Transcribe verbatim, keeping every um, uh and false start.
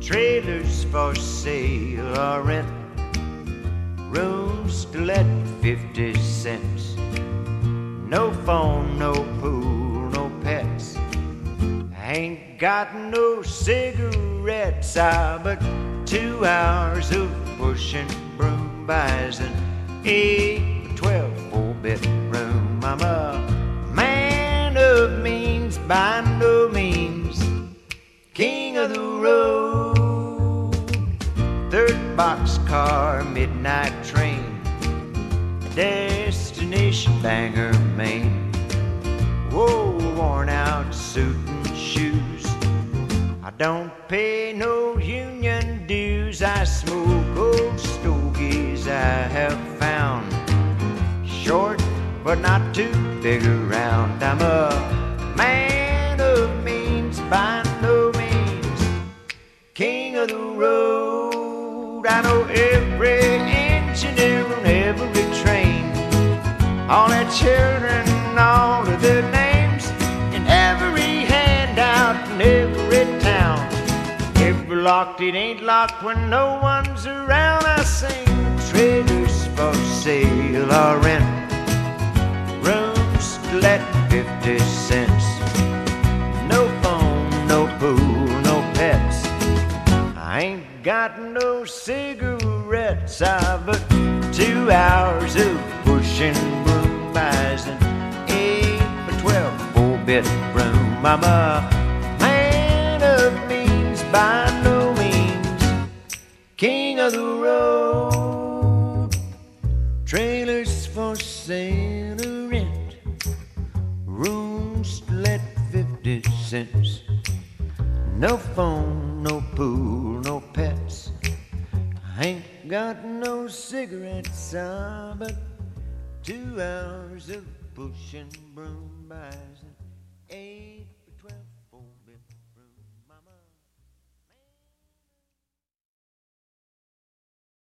trailers for sale or rent, rooms to let fifty cents. No phone, no pool, no pets. I ain't got no cigarettes, ah, but two hours of pushing broom buys an eight, twelve, four-bedroom. I'm a man of means, by no means king of the road. Third boxcar, midnight train, destination Bangor, Maine. Whoa, worn out suit and shoes. I don't pay no union dues. I smoke old stogies I have found, short but not too big around. I'm a man of means, by no means king of the road. I know every engineer on every train, all their children, all of their names, and every handout in every town. If locked, it ain't locked when no one's around. I sing trailers for sale or rent, rooms to let fifty cents. No phone, no pool, no pets. I ain't got no cigarettes, ah, but two hours of pushing broom buys an eight or twelve, four-bedroom. I'm a man of means, by no means king of the road. Trailers for sale or rent, rooms to let fifty cents. No phone, no pool, no pets. I ain't got no cigarettes, ah, but two hours of pushing broom buys